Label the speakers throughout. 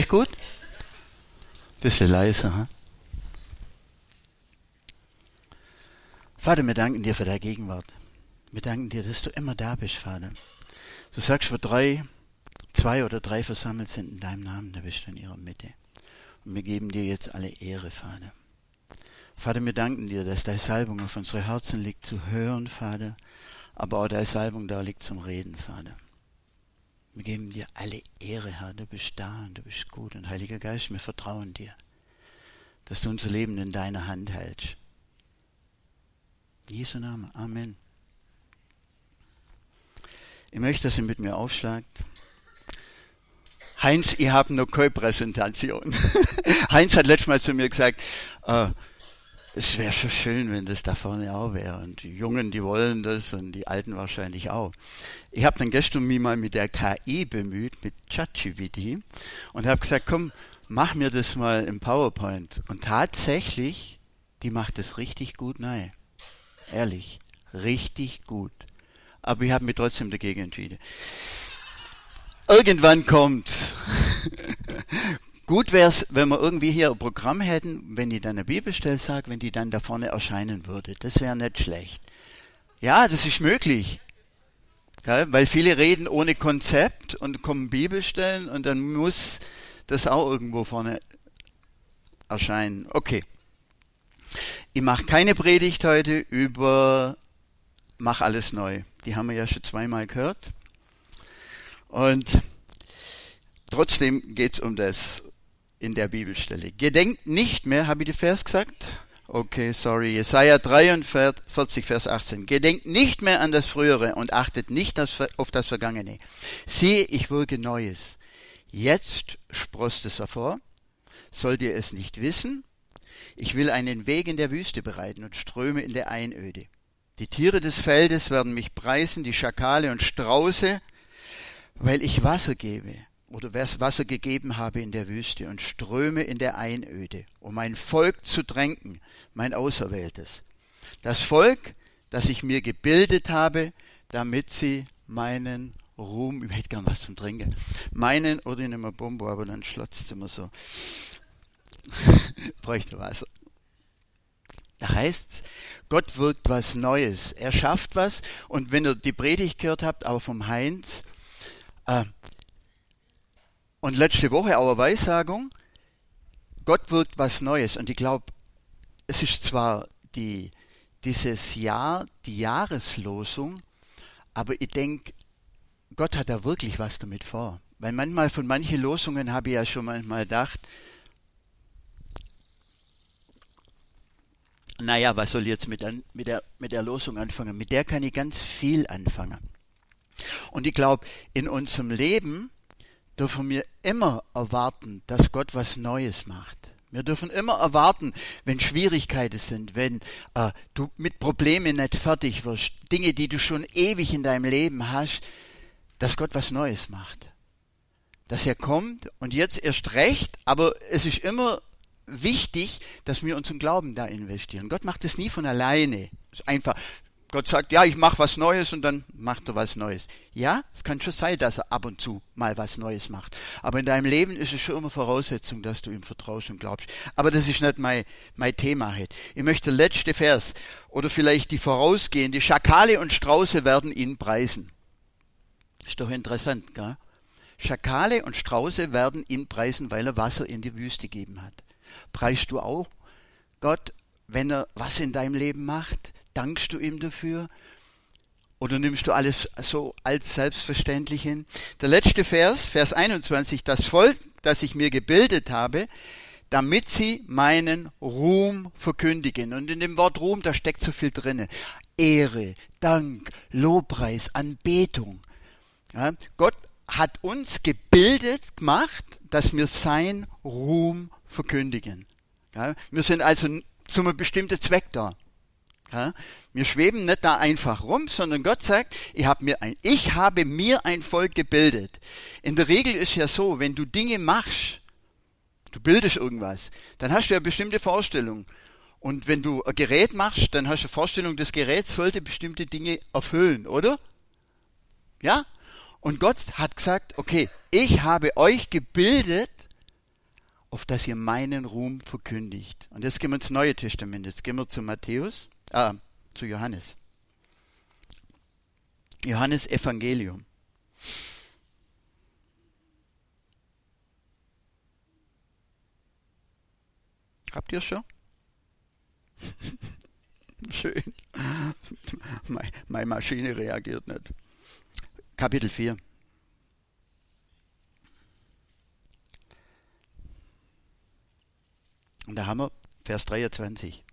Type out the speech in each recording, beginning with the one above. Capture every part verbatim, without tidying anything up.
Speaker 1: Gut? Bisschen leiser, hm? Vater, wir danken dir für deine Gegenwart. Wir danken dir, dass du immer da bist, Vater. Du sagst, wo drei, zwei oder drei versammelt sind in deinem Namen, da bist du in ihrer Mitte. Und wir geben dir jetzt alle Ehre, Vater. Vater, wir danken dir, dass deine Salbung auf unsere Herzen liegt zu hören, Vater, aber auch deine Salbung da liegt zum Reden, Vater. Wir geben dir alle Ehre, Herr, du bist da und du bist gut. Und Heiliger Geist, wir vertrauen dir, dass du unser Leben in deiner Hand hältst. In Jesu Namen, Amen. Ich möchte, dass ihr mit mir aufschlagt. Heinz, ich habe noch keine Präsentation. Heinz hat letztes Mal zu mir gesagt, äh, es wäre schon schön, wenn das da vorne auch wäre. Und die Jungen, die wollen das und die Alten wahrscheinlich auch. Ich habe dann gestern mich mal mit der K I bemüht, mit ChatGPT, und habe gesagt, komm, mach mir das mal im PowerPoint. Und tatsächlich, die macht es richtig gut, nein. Ehrlich, richtig gut. Aber ich habe mich trotzdem dagegen entschieden. Irgendwann kommt's. Gut wäre es, wenn wir irgendwie hier ein Programm hätten, wenn ich dann eine Bibelstelle sage, wenn die dann da vorne erscheinen würde. Das wäre nicht schlecht. Ja, das ist möglich. Ja, weil viele reden ohne Konzept und kommen Bibelstellen und dann muss das auch irgendwo vorne erscheinen. Okay. Ich mache keine Predigt heute über Mach alles neu. Die haben wir ja schon zweimal gehört. Und trotzdem geht es um das in der Bibelstelle. Gedenkt nicht mehr, habe ich den Vers gesagt? Okay, sorry. Jesaja dreiundvierzig, Vers achtzehn. Gedenkt nicht mehr an das Frühere und achtet nicht auf das Vergangene. Siehe, ich wirke Neues. Jetzt sproßt es hervor. Sollt ihr es nicht wissen? Ich will einen Weg in der Wüste bereiten und Ströme in der Einöde. Die Tiere des Feldes werden mich preisen, die Schakale und Strauße, weil ich Wasser gebe oder Wasser gegeben habe in der Wüste und Ströme in der Einöde, um mein Volk zu tränken, mein Auserwähltes. Das Volk, das ich mir gebildet habe, damit sie meinen Ruhm, ich hätte gern was zum Trinken, meinen, oder ich nehme ein Bombo, aber dann schlotzt es immer so. Bräuchte Wasser. Da heißt's, Gott wirkt was Neues. Er schafft was. Und wenn ihr die Predigt gehört habt, auch vom Heinz, äh, und letzte Woche auch eine Weissagung, Gott wirkt was Neues. Und ich glaube, es ist zwar die, dieses Jahr, die Jahreslosung, aber ich denke, Gott hat da wirklich was damit vor. Weil manchmal von manchen Losungen habe ich ja schon manchmal gedacht, naja, was soll ich jetzt mit der, mit, der, mit der Losung anfangen? Mit der kann ich ganz viel anfangen. Und ich glaube, in unserem Leben dürfen wir immer erwarten, dass Gott was Neues macht. Wir dürfen immer erwarten, wenn Schwierigkeiten sind, wenn äh, du mit Problemen nicht fertig wirst, Dinge, die du schon ewig in deinem Leben hast, dass Gott was Neues macht. Dass er kommt und jetzt erst recht, aber es ist immer wichtig, dass wir unseren Glauben da investieren. Gott macht es nie von alleine. Es ist einfach, Gott sagt, ja, ich mache was Neues und dann macht er was Neues. Ja, es kann schon sein, dass er ab und zu mal was Neues macht. Aber in deinem Leben ist es schon immer Voraussetzung, dass du ihm vertraust und glaubst. Aber das ist nicht mein, mein Thema heute. Ich möchte den letzten Vers oder vielleicht die vorausgehende. Schakale und Strauße werden ihn preisen. Ist doch interessant, gell? Schakale und Strauße werden ihn preisen, weil er Wasser in die Wüste gegeben hat. Preist du auch Gott, wenn er was in deinem Leben macht? Dankst du ihm dafür? Oder nimmst du alles so als selbstverständlich hin? Der letzte Vers, Vers einundzwanzig, das Volk, das ich mir gebildet habe, damit sie meinen Ruhm verkündigen. Und in dem Wort Ruhm, da steckt so viel drin. Ehre, Dank, Lobpreis, Anbetung. Ja, Gott hat uns gebildet gemacht, dass wir sein Ruhm verkündigen. Ja, wir sind also zu einem bestimmten Zweck da. Ja, wir schweben nicht da einfach rum, sondern Gott sagt, ich habe mir ein, ich habe mir ein Volk gebildet. In der Regel ist ja so, wenn du Dinge machst, du bildest irgendwas, dann hast du ja bestimmte Vorstellungen. Und wenn du ein Gerät machst, dann hast du eine Vorstellung, das Gerät sollte bestimmte Dinge erfüllen, oder? Ja? Und Gott hat gesagt, okay, ich habe euch gebildet, auf dass ihr meinen Ruhm verkündigt. Und jetzt gehen wir ins Neue Testament. Jetzt gehen wir zu Matthäus, ah, zu Johannes. Johannes Evangelium. Habt ihr es schon? Schön. Meine Maschine reagiert nicht. Kapitel vier. Und da haben wir Vers dreiundzwanzig.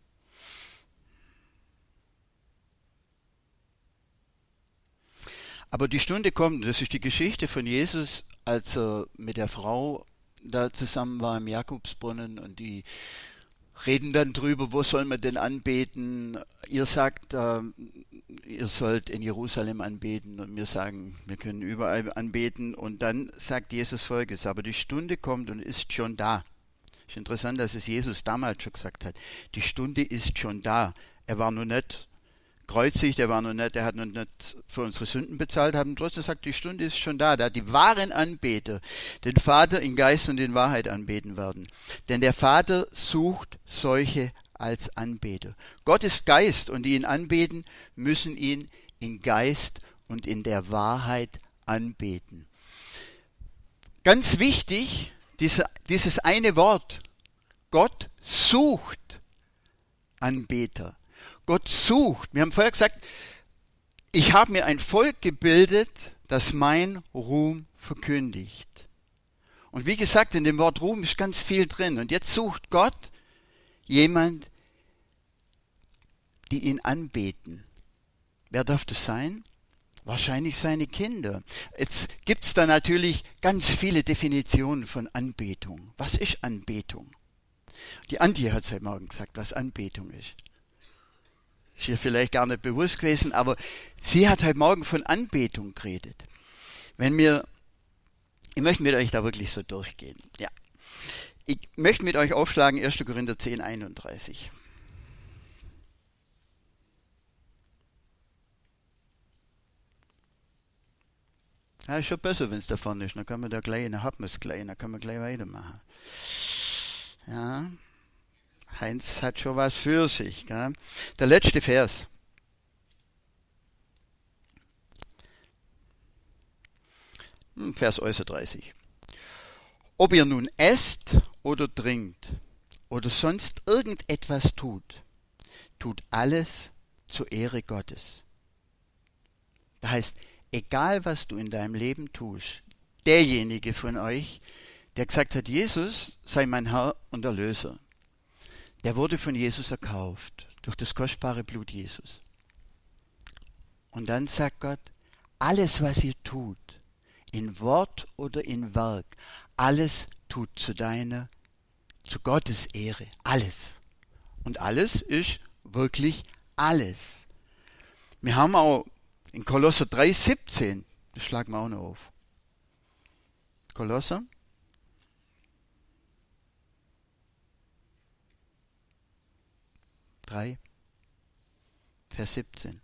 Speaker 1: Aber die Stunde kommt, das ist die Geschichte von Jesus, als er mit der Frau da zusammen war im Jakobsbrunnen und die reden dann drüber, wo soll man denn anbeten? Ihr sagt, äh, ihr sollt in Jerusalem anbeten und wir sagen, wir können überall anbeten. Und dann sagt Jesus Folgendes, aber die Stunde kommt und ist schon da. Es ist interessant, dass es Jesus damals schon gesagt hat. Die Stunde ist schon da. Er war noch nicht kreuzigt, er war noch nicht, er hat noch nicht für unsere Sünden bezahlt, haben trotzdem gesagt, die Stunde ist schon da, da die wahren Anbeter den Vater in Geist und in Wahrheit anbeten werden. Denn der Vater sucht solche als Anbeter. Gott ist Geist und die ihn anbeten, müssen ihn in Geist und in der Wahrheit anbeten. Ganz wichtig, diese, dieses eine Wort, Gott sucht Anbeter. Gott sucht. Wir haben vorher gesagt, ich habe mir ein Volk gebildet, das mein Ruhm verkündigt. Und wie gesagt, in dem Wort Ruhm ist ganz viel drin. Und jetzt sucht Gott jemand, die ihn anbeten. Wer darf das sein? Wahrscheinlich seine Kinder. Jetzt gibt es da natürlich ganz viele Definitionen von Anbetung. Was ist Anbetung? Die Antje hat es heute Morgen gesagt, was Anbetung ist. Ist ihr vielleicht gar nicht bewusst gewesen, aber sie hat heute Morgen von Anbetung geredet. Wenn wir, ich möchte mit euch da wirklich so durchgehen. Ja. Ich möchte mit euch aufschlagen erster Korinther zehn, einunddreißig. Ja, ist schon besser, wenn es da vorne ist. Dann kann man da gleich, dann hat man es gleich, dann kann man gleich weitermachen. Ja. Heinz hat schon was für sich. Gell? Der letzte Vers. Vers dreißig. Ob ihr nun esst oder trinkt oder sonst irgendetwas tut, tut alles zur Ehre Gottes. Das heißt, egal was du in deinem Leben tust, derjenige von euch, der gesagt hat, Jesus sei mein Herr und Erlöser, der wurde von Jesus erkauft, durch das kostbare Blut Jesus. Und dann sagt Gott, alles was ihr tut, in Wort oder in Werk, alles tut zu deiner, zu Gottes Ehre, alles. Und alles ist wirklich alles. Wir haben auch in Kolosser drei, siebzehn, das schlagen wir auch noch auf. Kolosser drei, Vers siebzehn.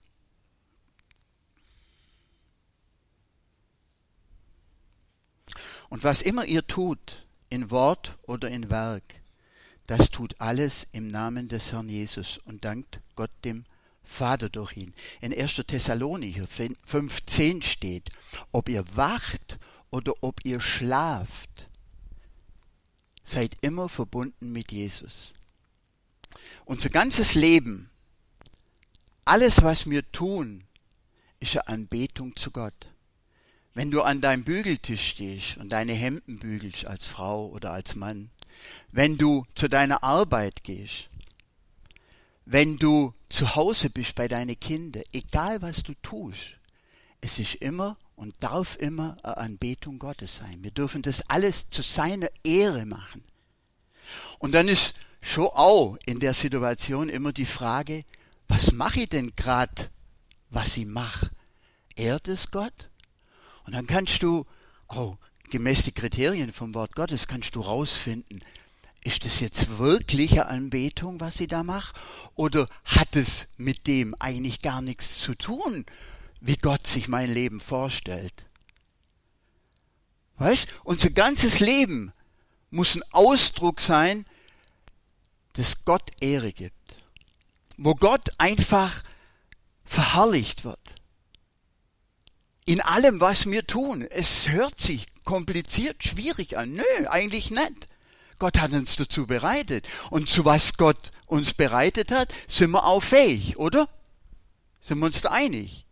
Speaker 1: Und was immer ihr tut, in Wort oder in Werk, das tut alles im Namen des Herrn Jesus und dankt Gott dem Vater durch ihn. In erster Thessalonicher fünf zehn steht, ob ihr wacht oder ob ihr schlaft, seid immer verbunden mit Jesus. Unser ganzes Leben, alles was wir tun, ist eine Anbetung zu Gott. Wenn du an deinem Bügeltisch stehst und deine Hemden bügelst als Frau oder als Mann, wenn du zu deiner Arbeit gehst, wenn du zu Hause bist bei deinen Kindern, egal was du tust, es ist immer und darf immer eine Anbetung Gottes sein. Wir dürfen das alles zu seiner Ehre machen. Und dann ist schon auch in der Situation immer die Frage, was mache ich denn gerade, was ich mache? Ehrt es Gott? Und dann kannst du, oh, gemäß die Kriterien vom Wort Gottes, kannst du rausfinden, ist das jetzt wirklich eine Anbetung, was ich da mache? Oder hat es mit dem eigentlich gar nichts zu tun, wie Gott sich mein Leben vorstellt? Weißt, unser ganzes Leben muss ein Ausdruck sein, das Gott Ehre gibt. Wo Gott einfach verherrlicht wird. In allem, was wir tun. Es hört sich kompliziert, schwierig an. Nö, eigentlich nicht. Gott hat uns dazu bereitet. Und zu was Gott uns bereitet hat, sind wir auch fähig, oder? Sind wir uns da einig?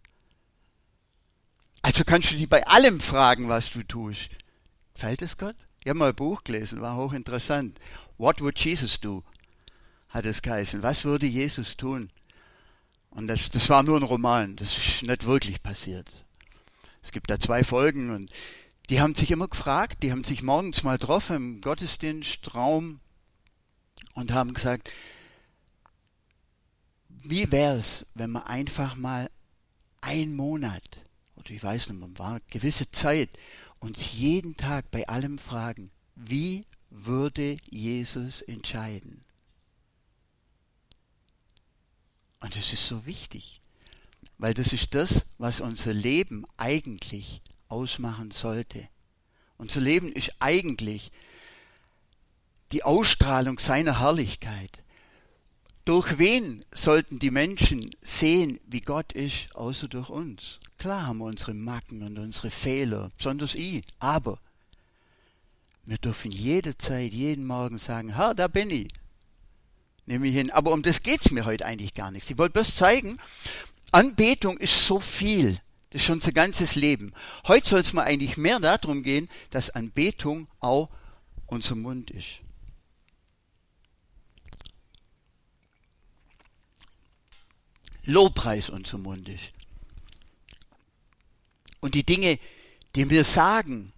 Speaker 1: Also kannst du dich bei allem fragen, was du tust. Gefällt es Gott? Ich habe mal ein Buch gelesen, war hochinteressant. What would Jesus do? Hat es geheißen. Was würde Jesus tun? Und das, das war nur ein Roman, das ist nicht wirklich passiert. Es gibt da zwei Folgen und die haben sich immer gefragt, die haben sich morgens mal getroffen im Gottesdienstraum und haben gesagt, wie wäre es, wenn wir einfach mal einen Monat, oder ich weiß nicht, man war eine gewisse Zeit, uns jeden Tag bei allem fragen, wie würde Jesus entscheiden? Und das ist so wichtig, weil das ist das, was unser Leben eigentlich ausmachen sollte. Unser Leben ist eigentlich die Ausstrahlung seiner Herrlichkeit. Durch wen sollten die Menschen sehen, wie Gott ist, außer durch uns? Klar haben wir unsere Macken und unsere Fehler, besonders ich, aber wir dürfen jederzeit, jeden Morgen sagen, Herr, da bin ich. Nehme ich hin. Aber um das geht es mir heute eigentlich gar nicht. Ich wollte bloß zeigen, Anbetung ist so viel. Das ist unser ganzes Leben. Heute soll es mir eigentlich mehr darum gehen, dass Anbetung auch unser Mund ist. Lobpreis unser Mund ist. Und die Dinge, die wir sagen,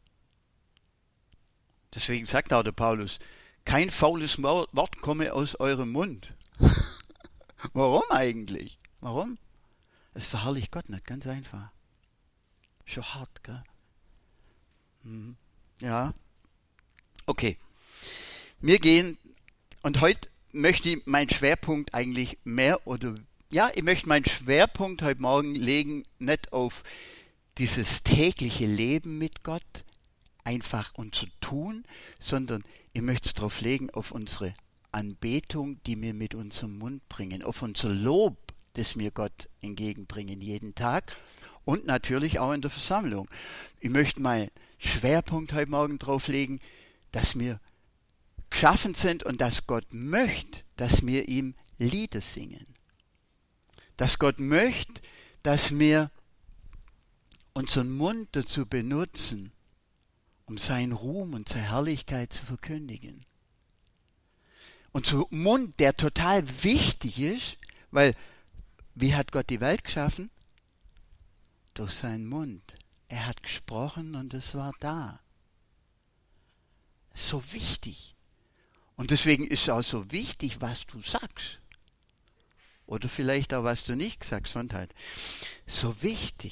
Speaker 1: deswegen sagt auch der Paulus, kein faules Wort komme aus eurem Mund. Warum eigentlich? Warum? Es verherrlicht Gott nicht, ganz einfach. Schon hart, gell? Hm. Ja. Okay. Wir gehen, und heute möchte ich meinen Schwerpunkt eigentlich mehr oder, ja, ich möchte meinen Schwerpunkt heute Morgen legen, nicht auf dieses tägliche Leben mit Gott, einfach unser Tun, sondern ich möchte es darauf legen, auf unsere Anbetung, die wir mit unserem Mund bringen, auf unser Lob, das wir Gott entgegenbringen jeden Tag und natürlich auch in der Versammlung. Ich möchte meinen Schwerpunkt heute Morgen darauf legen, dass wir geschaffen sind und dass Gott möchte, dass wir ihm Lieder singen. Dass Gott möchte, dass wir unseren Mund dazu benutzen, um seinen Ruhm und seine Herrlichkeit zu verkündigen. Unser Mund, der total wichtig ist, weil wie hat Gott die Welt geschaffen? Durch seinen Mund. Er hat gesprochen und es war da. So wichtig. Und deswegen ist es auch so wichtig, was du sagst. Oder vielleicht auch, was du nicht sagst, Sonntag. So wichtig.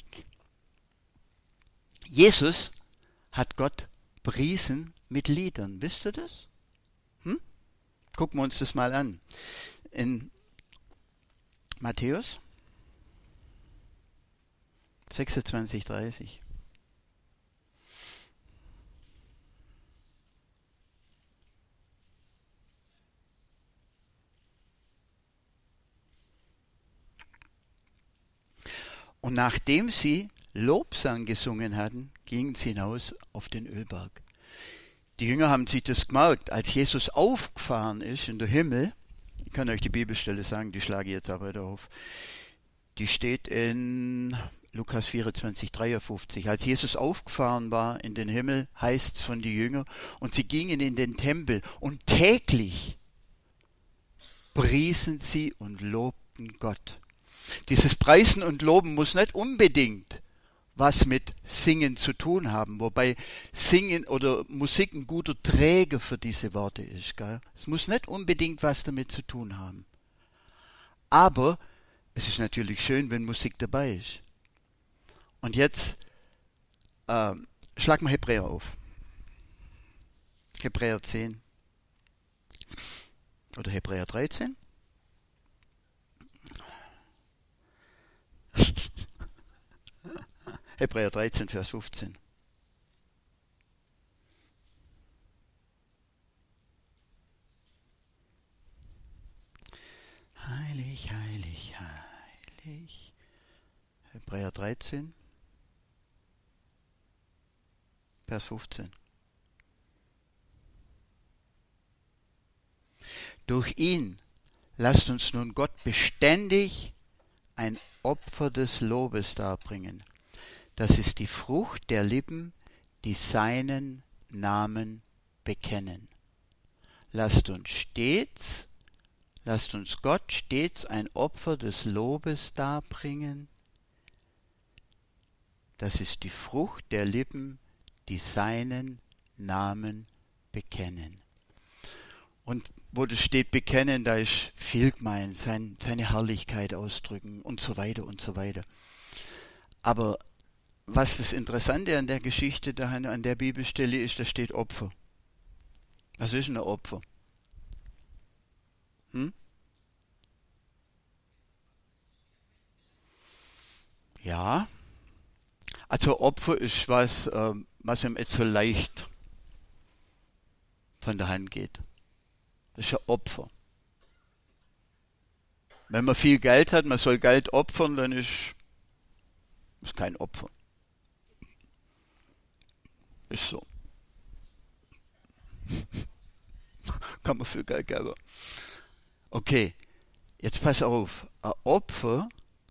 Speaker 1: Jesus hat Gott priesen mit Liedern. Wisst ihr das? Hm? Gucken wir uns das mal an. In Matthäus sechsundzwanzig, dreißig. Und nachdem sie Lobsang gesungen hatten, gingen sie hinaus auf den Ölberg. Die Jünger haben sich das gemerkt, als Jesus aufgefahren ist in den Himmel. Ich kann euch die Bibelstelle sagen, die schlage ich jetzt aber wieder auf. Die steht in Lukas vierundzwanzig, dreiundfünfzig. Als Jesus aufgefahren war in den Himmel, heißt es von den Jüngern, und sie gingen in den Tempel und täglich priesen sie und lobten Gott. Dieses Preisen und Loben muss nicht unbedingt was mit Singen zu tun haben, wobei Singen oder Musik ein guter Träger für diese Worte ist. Gell? Es muss nicht unbedingt was damit zu tun haben. Aber es ist natürlich schön, wenn Musik dabei ist. Und jetzt äh, schlag mal Hebräer auf. Hebräer zehn. Oder Hebräer dreizehn. Hebräer dreizehn, Vers fünfzehn. Hebräer dreizehn, Vers fünfzehn. Durch ihn lasst uns nun Gott beständig ein Opfer des Lobes darbringen. Das ist die Frucht der Lippen, die seinen Namen bekennen. Lasst uns stets, lasst uns Gott stets ein Opfer des Lobes darbringen. Das ist die Frucht der Lippen, die seinen Namen bekennen. Und wo das steht bekennen, da ist viel gemeint, sein, seine Herrlichkeit ausdrücken und so weiter und so weiter. Aber was das Interessante an der Geschichte, da an der Bibelstelle ist, da steht Opfer. Was ist ein Opfer? Hm? Ja, also Opfer ist was, ähm, was ihm jetzt so leicht von der Hand geht. Das ist ein Opfer. Wenn man viel Geld hat, man soll Geld opfern, dann ist es kein Opfer. Ist so. Kann man viel Geld geben. Okay, jetzt pass auf. Ein Opfer,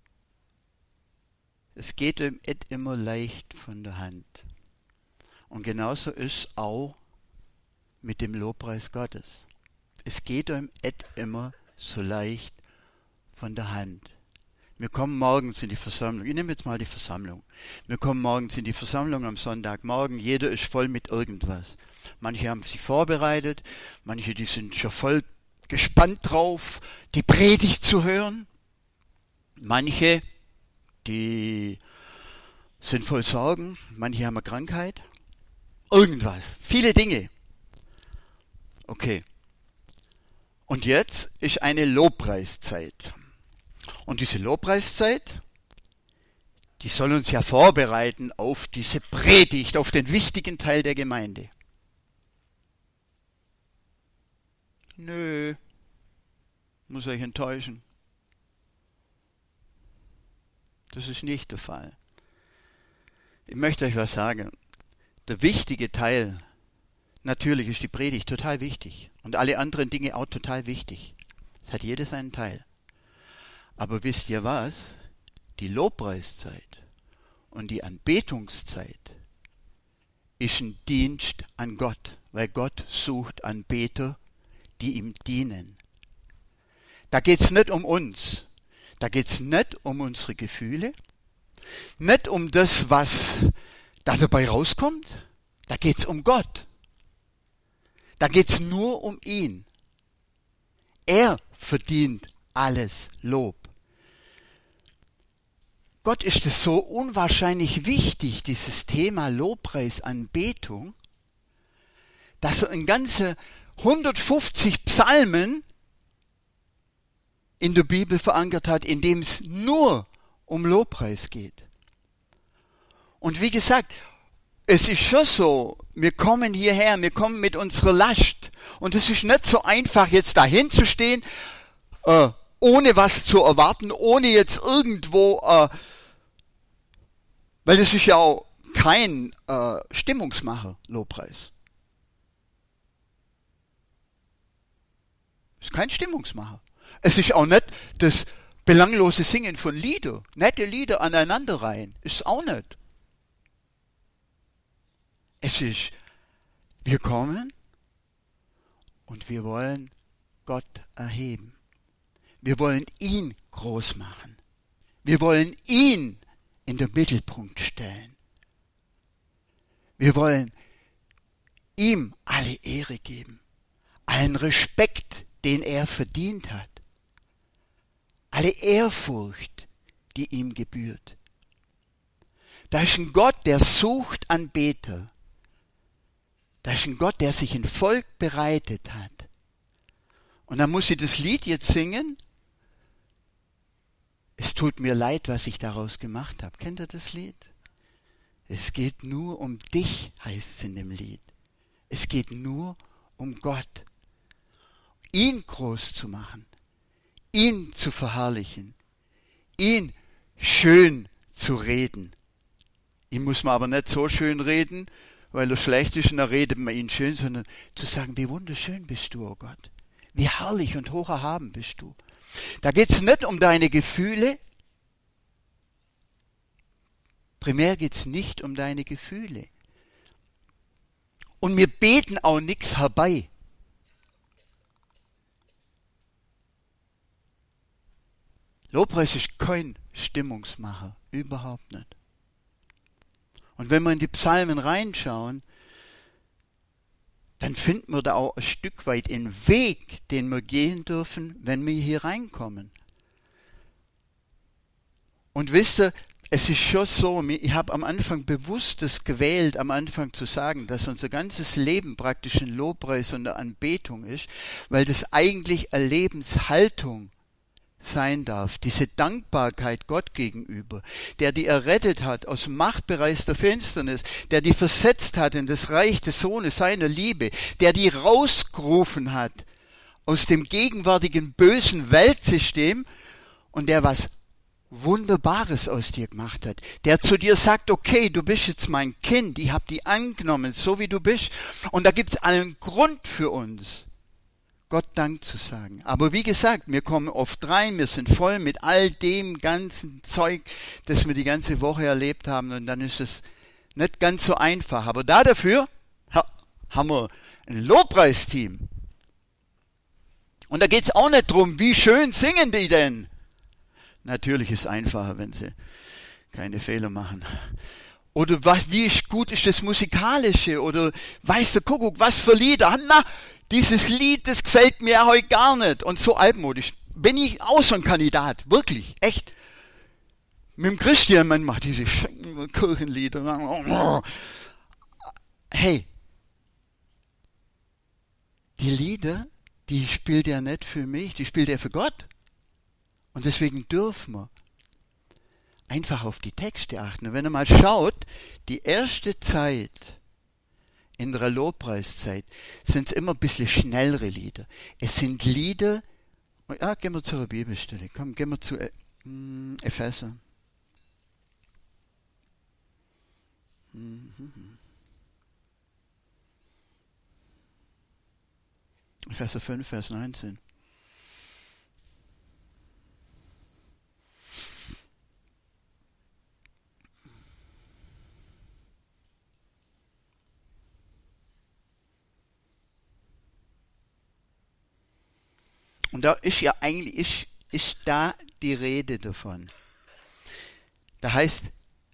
Speaker 1: es geht ihm nicht immer leicht von der Hand. Und genauso ist es auch mit dem Lobpreis Gottes. Es geht ihm nicht immer so leicht von der Hand. Wir kommen morgens in die Versammlung. Ich nehme jetzt mal die Versammlung. Wir kommen morgens in die Versammlung am Sonntagmorgen. Jeder ist voll mit irgendwas. Manche haben sich vorbereitet. Manche, die sind schon voll gespannt drauf, die Predigt zu hören. Manche, die sind voll Sorgen. Manche haben eine Krankheit. Irgendwas. Viele Dinge. Okay. Und jetzt ist eine Lobpreiszeit. Und diese Lobpreiszeit, die soll uns ja vorbereiten auf diese Predigt, auf den wichtigen Teil der Gemeinde. Nö, muss euch enttäuschen. Das ist nicht der Fall. Ich möchte euch was sagen. Der wichtige Teil, natürlich ist die Predigt total wichtig und alle anderen Dinge auch total wichtig. Es hat jeder seinen Teil. Aber wisst ihr was? Die Lobpreiszeit und die Anbetungszeit ist ein Dienst an Gott, weil Gott sucht Anbeter, die ihm dienen. Da geht es nicht um uns, da geht es nicht um unsere Gefühle, nicht um das, was da dabei rauskommt, da geht es um Gott. Da geht es nur um ihn. Er verdient alles Lob. Gott ist es so unwahrscheinlich wichtig, dieses Thema Lobpreis, Anbetung, dass er in ganze hundertfünfzig Psalmen in der Bibel verankert hat, in dem es nur um Lobpreis geht. Und wie gesagt, es ist schon so, wir kommen hierher, wir kommen mit unserer Last. Und es ist nicht so einfach, jetzt dahin zu stehen, äh, ohne was zu erwarten, ohne jetzt irgendwo, äh, weil das ist ja auch kein äh, Stimmungsmacher, Lobpreis. Es ist kein Stimmungsmacher. Es ist auch nicht das belanglose Singen von Lieder, nette Lieder aneinanderreihen. Ist es auch nicht. Es ist, wir kommen und wir wollen Gott erheben. Wir wollen ihn groß machen. Wir wollen ihn in den Mittelpunkt stellen. Wir wollen ihm alle Ehre geben, allen Respekt, den er verdient hat, alle Ehrfurcht, die ihm gebührt. Da ist ein Gott, der sucht Anbeter. Da ist ein Gott, der sich ein Volk bereitet hat. Und dann muss ich das Lied jetzt singen. Es tut mir leid, was ich daraus gemacht habe. Kennt ihr das Lied? Es geht nur um dich, heißt es in dem Lied. Es geht nur um Gott. Ihn groß zu machen, ihn zu verherrlichen, ihn schön zu reden. Ihn muss man aber nicht so schön reden, weil er schlecht ist und dann redet man ihn schön, sondern zu sagen, wie wunderschön bist du, oh Gott. Wie herrlich und hoch erhaben bist du. Da geht es nicht um deine Gefühle. Primär geht es nicht um deine Gefühle. Und wir beten auch nichts herbei. Lobpreis ist kein Stimmungsmacher, überhaupt nicht. Und wenn wir in die Psalmen reinschauen, dann finden wir da auch ein Stück weit einen Weg, den wir gehen dürfen, wenn wir hier reinkommen. Und wisst ihr, es ist schon so, ich habe am Anfang bewusst das gewählt, am Anfang zu sagen, dass unser ganzes Leben praktisch ein Lobpreis und eine Anbetung ist, weil das eigentlich eine Lebenshaltung sein darf, diese Dankbarkeit Gott gegenüber, der die errettet hat aus dem Machtbereich der Finsternis, der die versetzt hat in das Reich des Sohnes seiner Liebe, der die rausgerufen hat aus dem gegenwärtigen bösen Weltsystem und der was Wunderbares aus dir gemacht hat, der zu dir sagt, okay, du bist jetzt mein Kind, ich habe dich angenommen, so wie du bist, und da gibt es einen Grund für uns, Gott Dank zu sagen. Aber wie gesagt, wir kommen oft rein, wir sind voll mit all dem ganzen Zeug, das wir die ganze Woche erlebt haben, und dann ist es nicht ganz so einfach. Aber da dafür ha, haben wir ein Lobpreisteam. Und da geht es auch nicht drum, wie schön singen die denn? Natürlich ist es einfacher, wenn sie keine Fehler machen. Oder was, wie gut ist das Musikalische? Oder weiß der Kuckuck, was für Lieder? Na, dieses Lied, das gefällt mir heute gar nicht. Und so altmodisch. Bin ich auch so ein Kandidat. Wirklich, echt. Mit dem Christian, man macht diese Kirchenlieder. Hey, die Lieder, die spielt er nicht für mich, die spielt er für Gott. Und deswegen dürfen wir einfach auf die Texte achten. Und wenn ihr mal schaut, die erste Zeit in der Lobpreiszeit sind es immer ein bisschen schnellere Lieder. Es sind Lieder, ja, gehen wir zur Bibelstelle, komm, gehen wir zu äh, Epheser. Mhm. Epheser fünf, Vers neunzehn. Und da ist ja eigentlich, ist, ist da die Rede davon. Da heißt,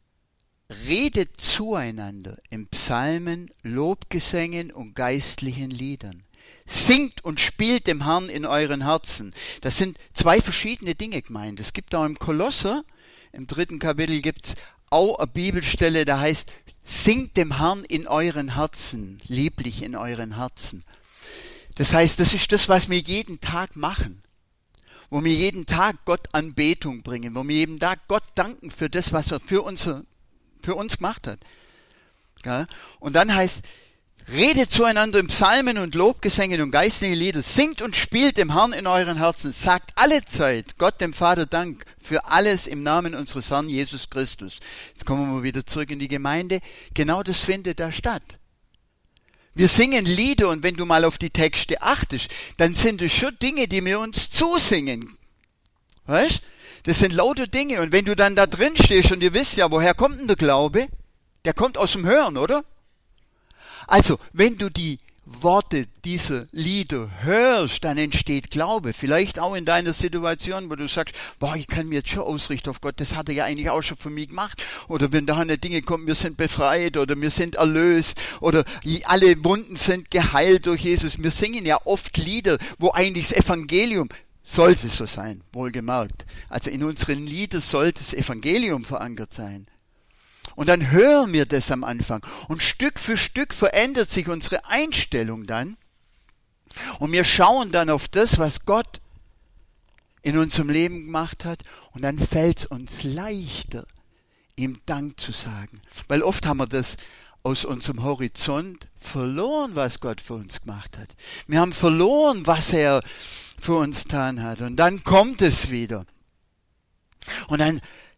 Speaker 1: redet zueinander in Psalmen, Lobgesängen und geistlichen Liedern. Singt und spielt dem Herrn in euren Herzen. Das sind zwei verschiedene Dinge gemeint. Es gibt auch im Kolosser, im dritten Kapitel gibt es auch eine Bibelstelle, da heißt, singt dem Herrn in euren Herzen, lieblich in euren Herzen. Das heißt, das ist das, was wir jeden Tag machen. Wo wir jeden Tag Gott Anbetung bringen, wo wir jeden Tag Gott danken für das, was er für uns, für uns gemacht hat. Ja? Und dann heißt, redet zueinander in Psalmen und Lobgesängen und geistlichen Lieder, singt und spielt dem Herrn in euren Herzen, sagt alle Zeit Gott dem Vater Dank für alles im Namen unseres Herrn Jesus Christus. Jetzt kommen wir wieder zurück in die Gemeinde. Genau das findet da statt. Wir singen Lieder und wenn du mal auf die Texte achtest, dann sind es schon Dinge, die wir uns zusingen. Weißt? Das sind lauter Dinge. Und wenn du dann da drin stehst und ihr wisst ja, woher kommt denn der Glaube? Der kommt aus dem Hören, oder? Also, wenn du die Worte dieser Lieder hörst, dann entsteht Glaube. Vielleicht auch in deiner Situation, wo du sagst, boah, ich kann mir jetzt schon ausrichten auf Gott, das hat er ja eigentlich auch schon für mich gemacht. Oder wenn da eine Dinge kommen, wir sind befreit oder wir sind erlöst oder alle Wunden sind geheilt durch Jesus. Wir singen ja oft Lieder, wo eigentlich das Evangelium, sollte so sein, wohlgemerkt. Also in unseren Liedern sollte das Evangelium verankert sein. Und dann hören wir das am Anfang. Und Stück für Stück verändert sich unsere Einstellung dann. Und wir schauen dann auf das, was Gott in unserem Leben gemacht hat. Und dann fällt es uns leichter, ihm Dank zu sagen. Weil oft haben wir das aus unserem Horizont verloren, was Gott für uns gemacht hat. Wir haben verloren, was er für uns getan hat. Und dann kommt es wieder. Und dann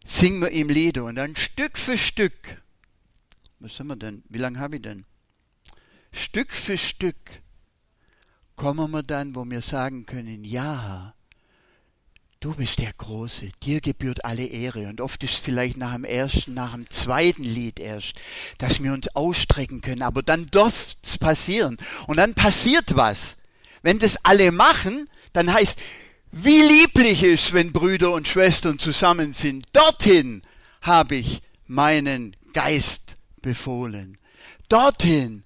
Speaker 1: singen wir ihm Lieder und dann Stück für Stück, was haben wir denn, wie lange habe ich denn? Stück für Stück kommen wir dann, wo wir sagen können, ja, du bist der Große, dir gebührt alle Ehre. Und oft ist es vielleicht nach dem ersten, nach dem zweiten Lied erst, dass wir uns ausstrecken können. Aber dann darf es passieren. Und dann passiert was. Wenn das alle machen, dann heißt, wie lieblich ist, wenn Brüder und Schwestern zusammen sind. Dorthin habe ich meinen Geist befohlen. Dorthin,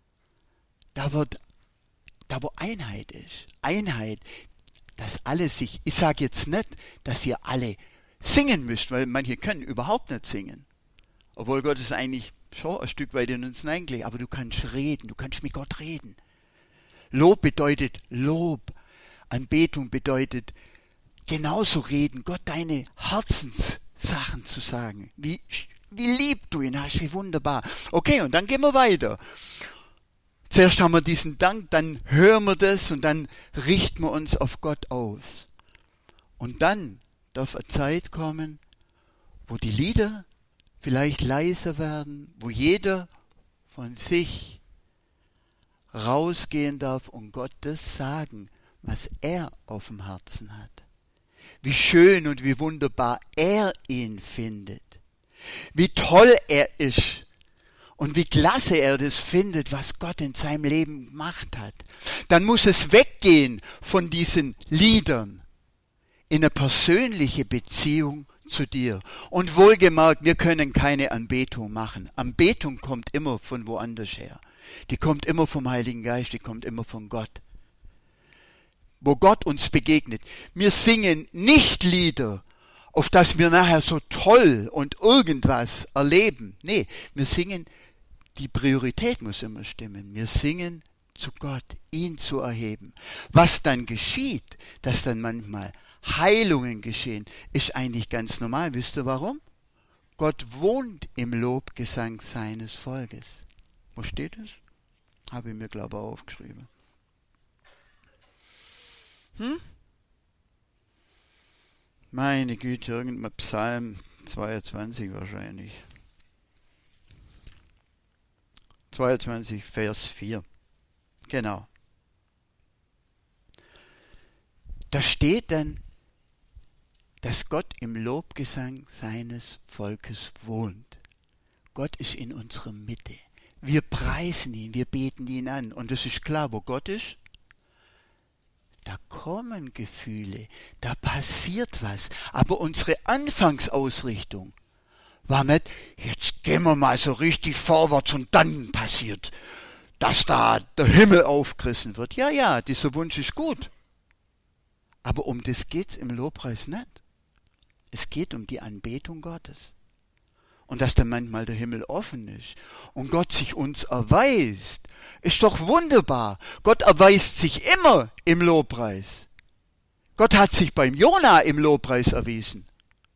Speaker 1: da wird, da wo Einheit ist. Einheit. Dass alle sich, ich sage jetzt nicht, dass ihr alle singen müsst, weil manche können überhaupt nicht singen. Obwohl Gott ist eigentlich schon ein Stück weit in uns hineingelegt, aber du kannst reden, du kannst mit Gott reden. Lob bedeutet Lob. Anbetung bedeutet genauso reden, Gott deine Herzenssachen zu sagen. Wie, wie lieb du ihn hast, wie wunderbar. Okay, und dann gehen wir weiter. Zuerst haben wir diesen Dank, dann hören wir das und dann richten wir uns auf Gott aus. Und dann darf eine Zeit kommen, wo die Lieder vielleicht leiser werden, wo jeder von sich rausgehen darf und Gott das sagen, was er auf dem Herzen hat. Wie schön und wie wunderbar er ihn findet. Wie toll er ist. Und wie klasse er das findet, was Gott in seinem Leben gemacht hat. Dann muss es weggehen von diesen Liedern in eine persönliche Beziehung zu dir. Und wohlgemerkt, wir können keine Anbetung machen. Anbetung kommt immer von woanders her. Die kommt immer vom Heiligen Geist, die kommt immer von Gott. Wo Gott uns begegnet. Wir singen nicht Lieder, auf das wir nachher so toll und irgendwas erleben. Nee, wir singen, die Priorität muss immer stimmen. Wir singen zu Gott, ihn zu erheben. Was dann geschieht, dass dann manchmal Heilungen geschehen, ist eigentlich ganz normal. Wisst ihr warum? Gott wohnt im Lobgesang seines Volkes. Wo steht es? Habe ich mir, glaube ich, auch aufgeschrieben. Hm? Meine Güte, irgendein Psalm zweiundzwanzig wahrscheinlich. zweiundzwanzig, Vers vier. Genau. Da steht dann, dass Gott im Lobgesang seines Volkes wohnt. Gott ist in unserer Mitte. Wir preisen ihn, wir beten ihn an. Und es ist klar, wo Gott ist, da kommen Gefühle, da passiert was. Aber unsere Anfangsausrichtung war nicht, jetzt gehen wir mal so richtig vorwärts und dann passiert, dass da der Himmel aufgerissen wird. Ja, ja, dieser Wunsch ist gut. Aber um das geht's im Lobpreis nicht. Es geht um die Anbetung Gottes. Und dass dann manchmal der Himmel offen ist und Gott sich uns erweist, ist doch wunderbar. Gott erweist sich immer im Lobpreis. Gott hat sich beim Jona im Lobpreis erwiesen.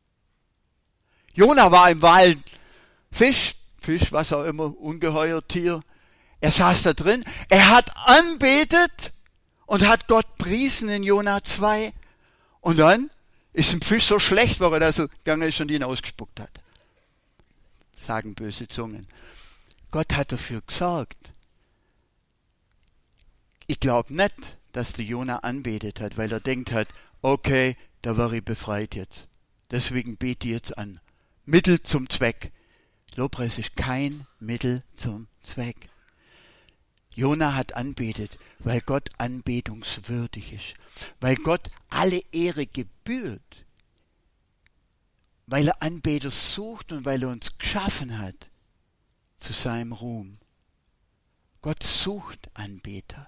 Speaker 1: Jona war im Wald, Fisch, Fisch, was auch immer, Ungeheuer, Tier. Er saß da drin, er hat anbetet und hat Gott priesen in Jona zwei. Und dann ist dem Fisch so schlecht, weil er da so gegangen ist und ihn ausgespuckt hat. Sagen böse Zungen. Gott hat dafür gesorgt. Ich glaube nicht, dass der Jona anbetet hat, weil er denkt hat, okay, da war ich befreit jetzt. Deswegen bete ich jetzt an. Mittel zum Zweck. Lobpreis ist kein Mittel zum Zweck. Jona hat anbetet, weil Gott anbetungswürdig ist. Weil Gott alle Ehre gebührt. Weil er Anbeter sucht und weil er uns geschaffen hat zu seinem Ruhm. Gott sucht Anbeter.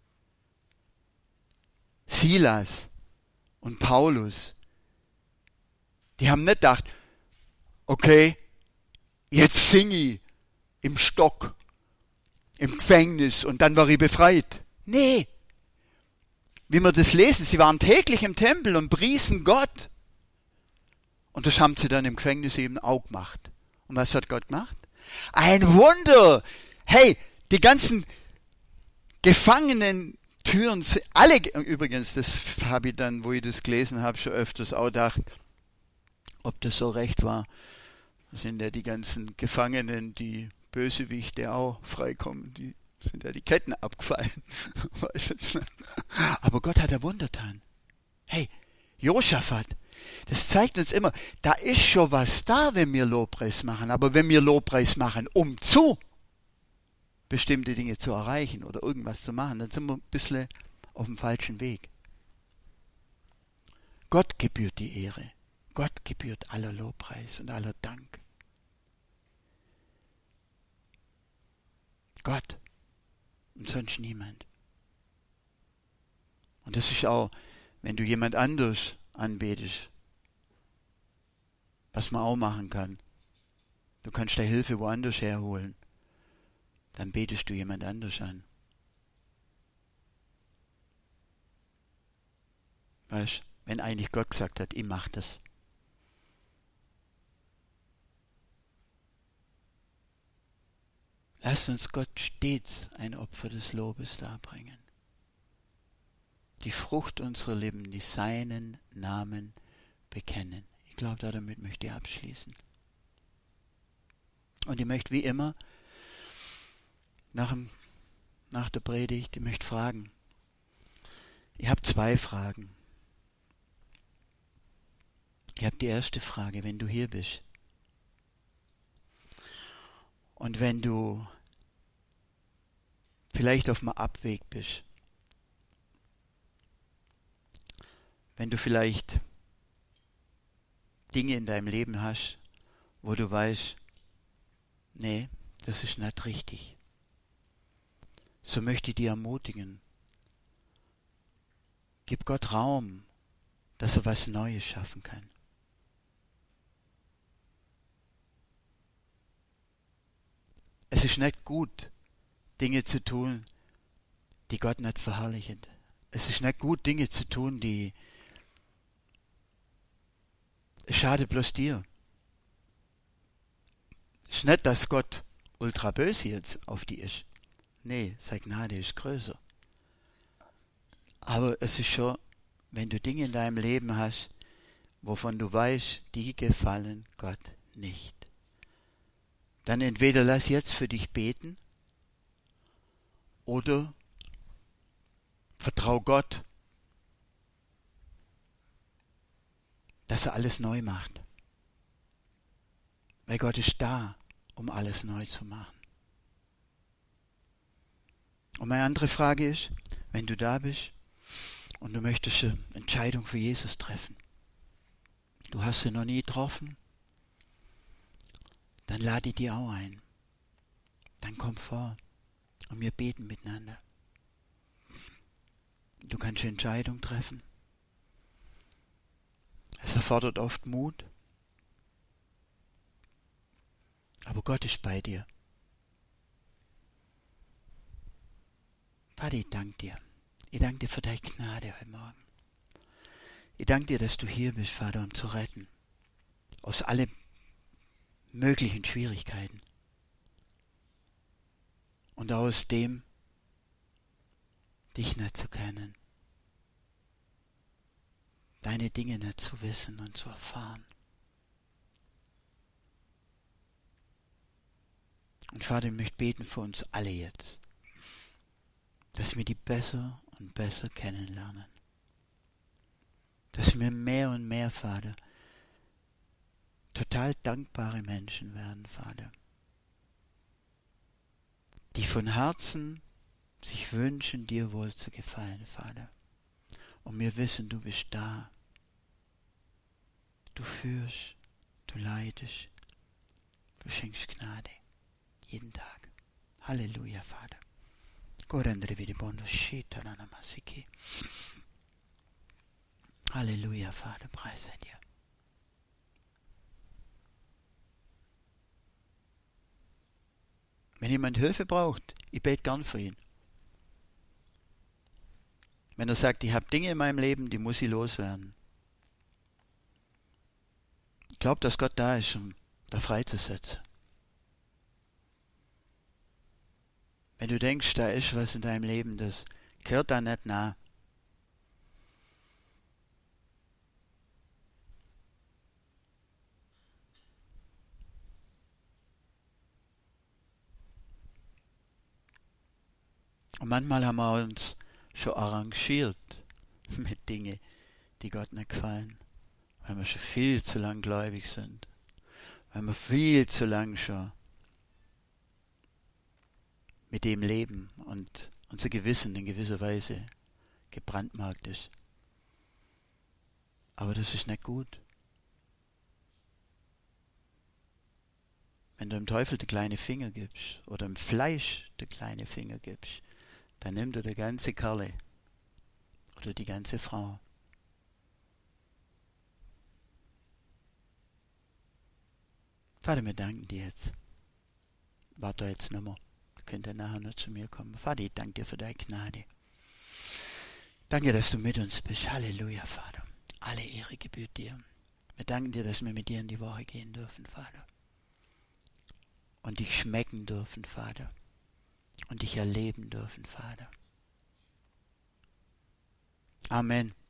Speaker 1: Silas und Paulus, die haben nicht gedacht, okay, jetzt singe ich im Stock, im Gefängnis und dann war ich befreit. Nee, wie wir das lesen, sie waren täglich im Tempel und priesen Gott. Und das haben sie dann im Gefängnis eben auch gemacht. Und was hat Gott gemacht? Ein Wunder! Hey, die ganzen Gefangenen Türen, alle, übrigens, das habe ich dann, wo ich das gelesen habe, schon öfters auch gedacht, ob das so recht war. Das sind ja die ganzen Gefangenen, die Bösewichte auch freikommen, die sind ja die Ketten abgefallen. Weiß jetzt nicht. Aber Gott hat ein Wunder getan. Hey, Josaphat, das zeigt uns immer, da ist schon was da, wenn wir Lobpreis machen. Aber wenn wir Lobpreis machen, um zu bestimmte Dinge zu erreichen oder irgendwas zu machen, dann sind wir ein bisschen auf dem falschen Weg. Gott gebührt die Ehre. Gott gebührt aller Lobpreis und aller Dank. Gott und sonst niemand. Und das ist auch, wenn du jemand anders anbetest, was man auch machen kann. Du kannst dir Hilfe woanders herholen. Dann betest du jemand anders an. Weißt, wenn eigentlich Gott gesagt hat, ich mach das. Lasst uns Gott stets ein Opfer des Lobes darbringen. Die Frucht unserer Lippen, die seinen Namen bekennen. Ich glaube, damit möchte ich abschließen. Und ich möchte wie immer nach, dem, nach der Predigt, ich möchte fragen. Ich habe zwei Fragen. Ich habe die erste Frage, wenn du hier bist. Und wenn du vielleicht auf einem Abweg bist, wenn du vielleicht Dinge in deinem Leben hast, wo du weißt, nee, das ist nicht richtig. So möchte ich dich ermutigen. Gib Gott Raum, dass er was Neues schaffen kann. Es ist nicht gut, Dinge zu tun, die Gott nicht verherrlichen. Es ist nicht gut, Dinge zu tun, die es schadet bloß dir. Es ist nicht, dass Gott ultra böse jetzt auf die ist. Nee, seine Gnade ist größer. Aber es ist schon, wenn du Dinge in deinem Leben hast, wovon du weißt, die gefallen Gott nicht. Dann entweder lass jetzt für dich beten oder vertrau Gott, dass er alles neu macht. Weil Gott ist da, um alles neu zu machen. Und meine andere Frage ist, wenn du da bist und du möchtest eine Entscheidung für Jesus treffen, du hast sie noch nie getroffen, dann lade ich dir auch ein. Dann komm vor und wir beten miteinander. Du kannst eine Entscheidung treffen. Es erfordert oft Mut. Aber Gott ist bei dir. Vater, ich danke dir. Ich danke dir für deine Gnade heute Morgen. Ich danke dir, dass du hier bist, Vater, um zu retten. Aus allen möglichen Schwierigkeiten. Und aus dem, dich nicht zu kennen. Deine Dinge nicht zu wissen und zu erfahren. Und Vater, ich möchte beten für uns alle jetzt, dass wir die besser und besser kennenlernen. Dass wir mehr und mehr, Vater, total dankbare Menschen werden, Vater, die von Herzen sich wünschen, dir wohl zu gefallen, Vater. Und wir wissen, du bist da. Du führst, du leitest, du schenkst Gnade. Jeden Tag. Halleluja, Vater. Halleluja, Vater, preise dir. Wenn jemand Hilfe braucht, ich bete gern für ihn. Wenn er sagt, ich habe Dinge in meinem Leben, die muss ich loswerden. Ich glaube, dass Gott da ist, um da freizusetzen. Wenn du denkst, da ist was in deinem Leben, das gehört da nicht nah. Und manchmal haben wir uns schon arrangiert mit Dingen, die Gott nicht gefallen, weil wir schon viel zu lang gläubig sind, weil wir viel zu lang schon mit dem leben und unser Gewissen in gewisser Weise gebrandmarkt ist. Aber das ist nicht gut. Wenn du dem Teufel den kleinen Finger gibst oder dem Fleisch den kleinen Finger gibst, dann nimmt er der ganze Kerle oder die ganze Frau. Vater, wir danken dir jetzt. Warte jetzt nicht mehr. Könnt ihr nachher noch zu mir kommen. Vater, ich danke dir für deine Gnade. Danke, dass du mit uns bist. Halleluja, Vater. Alle Ehre gebührt dir. Wir danken dir, dass wir mit dir in die Woche gehen dürfen, Vater. Und dich schmecken dürfen, Vater. Und dich erleben dürfen, Vater. Amen.